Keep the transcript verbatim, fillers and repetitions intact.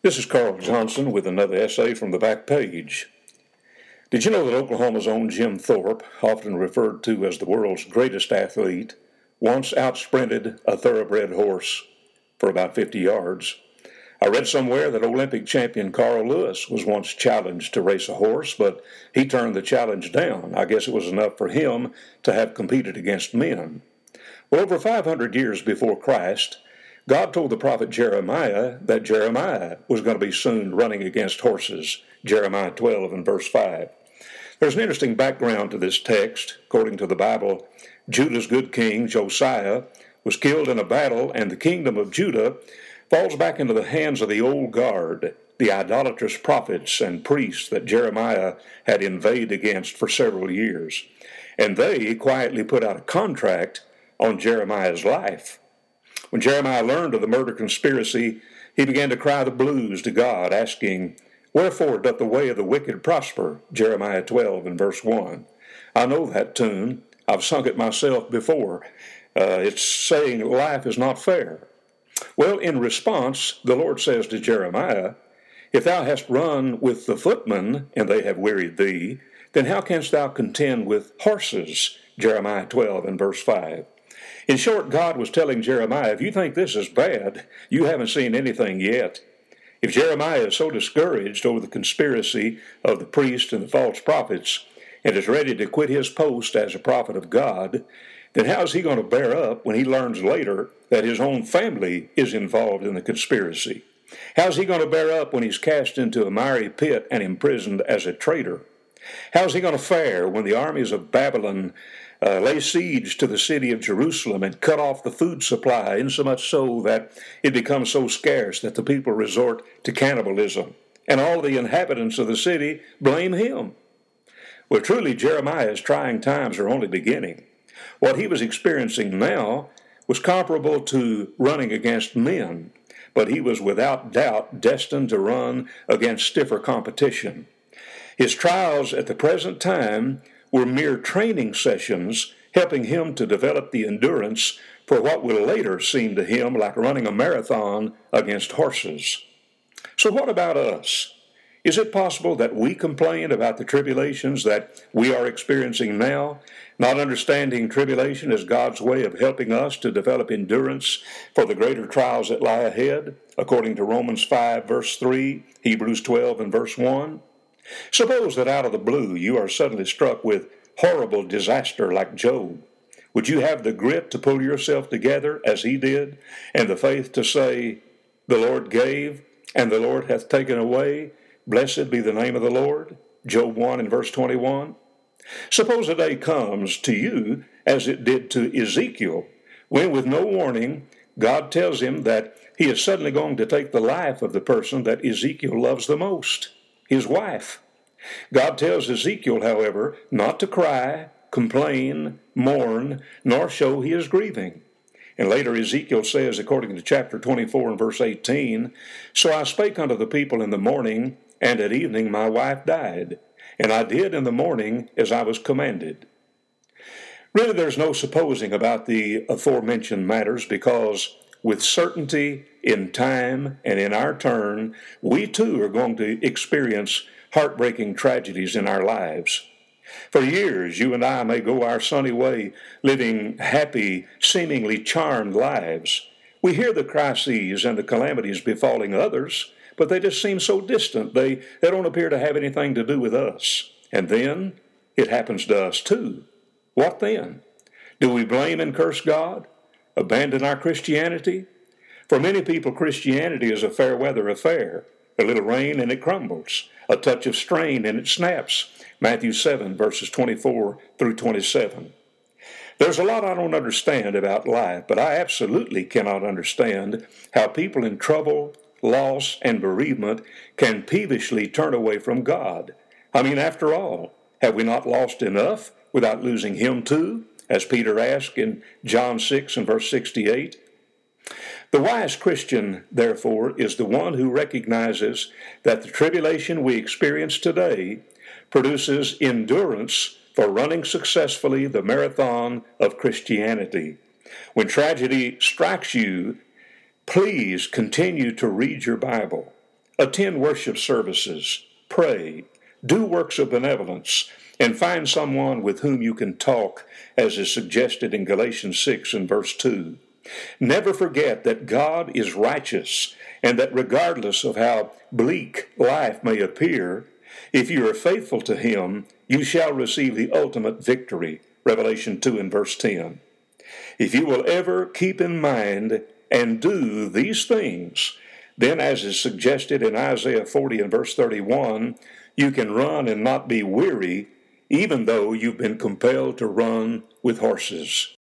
This is Carl Johnson with another essay from the back page. Did you know that Oklahoma's own Jim Thorpe, often referred to as the world's greatest athlete, once outsprinted a thoroughbred horse for about fifty yards? I read somewhere that Olympic champion Carl Lewis was once challenged to race a horse, but he turned the challenge down. I guess it was enough for him to have competed against men. Well, over five hundred years before Christ, God told the prophet Jeremiah that Jeremiah was going to be soon running against horses, Jeremiah twelve and verse five. There's an interesting background to this text. According to the Bible, Judah's good king, Josiah, was killed in a battle, and the kingdom of Judah falls back into the hands of the old guard, the idolatrous prophets and priests that Jeremiah had invaded against for several years. And they quietly put out a contract on Jeremiah's life. When Jeremiah learned of the murder conspiracy, he began to cry the blues to God, asking, "Wherefore doth the way of the wicked prosper?" Jeremiah twelve and verse one. I know that tune. I've sung it myself before. Uh, it's saying life is not fair. Well, in response, the Lord says to Jeremiah, "If thou hast run with the footmen, and they have wearied thee, then how canst thou contend with horses?" Jeremiah twelve and verse five. In short, God was telling Jeremiah, if you think this is bad, you haven't seen anything yet. If Jeremiah is so discouraged over the conspiracy of the priests and the false prophets and is ready to quit his post as a prophet of God, then how is he going to bear up when he learns later that his own family is involved in the conspiracy? How is he going to bear up when he's cast into a miry pit and imprisoned as a traitor? How is he going to fare when the armies of Babylon Uh, lay siege to the city of Jerusalem and cut off the food supply, insomuch so that it becomes so scarce that the people resort to cannibalism, and all the inhabitants of the city blame him? Well, truly, Jeremiah's trying times are only beginning. What he was experiencing now was comparable to running against men, but he was without doubt destined to run against stiffer competition. His trials at the present time were mere training sessions, helping him to develop the endurance for what will later seem to him like running a marathon against horses. So what about us? Is it possible that we complain about the tribulations that we are experiencing now, not understanding tribulation as God's way of helping us to develop endurance for the greater trials that lie ahead, according to Romans five, verse three, Hebrews twelve, and verse one? Suppose that out of the blue you are suddenly struck with horrible disaster like Job. Would you have the grit to pull yourself together as he did, and the faith to say, "The Lord gave, and the Lord hath taken away. Blessed be the name of the Lord"? Job one and verse twenty-one. Suppose a day comes to you as it did to Ezekiel, when with no warning, God tells him that he is suddenly going to take the life of the person that Ezekiel loves the most, his wife. God tells Ezekiel, however, not to cry, complain, mourn, nor show he is grieving. And later Ezekiel says, according to chapter twenty-four and verse eighteen, "So I spake unto the people in the morning, and at evening my wife died. And I did in the morning as I was commanded." Really, there's no supposing about the aforementioned matters, because with certainty, in time, and in our turn, we too are going to experience heartbreaking tragedies in our lives. For years, you and I may go our sunny way, living happy, seemingly charmed lives. We hear the crises and the calamities befalling others, but they just seem so distant. They, they don't appear to have anything to do with us. And then it happens to us too. What then? Do we blame and curse God? Abandon our Christianity? For many people, Christianity is a fair weather affair. A little rain and it crumbles. A touch of strain and it snaps. Matthew seven, verses twenty-four through twenty-seven. There's a lot I don't understand about life, but I absolutely cannot understand how people in trouble, loss, and bereavement can peevishly turn away from God. I mean, after all, have we not lost enough without losing Him too? As Peter asked in John six and verse sixty-eight. The wise Christian, therefore, is the one who recognizes that the tribulation we experience today produces endurance for running successfully the marathon of Christianity. When tragedy strikes you, please continue to read your Bible. Attend worship services, pray, do works of benevolence, and find someone with whom you can talk, as is suggested in Galatians six and verse two. Never forget that God is righteous, and that regardless of how bleak life may appear, if you are faithful to Him, you shall receive the ultimate victory. Revelation two and verse ten. If you will ever keep in mind and do these things, then, as is suggested in Isaiah forty and verse thirty-one, you can run and not be weary, even though you've been compelled to run with horses.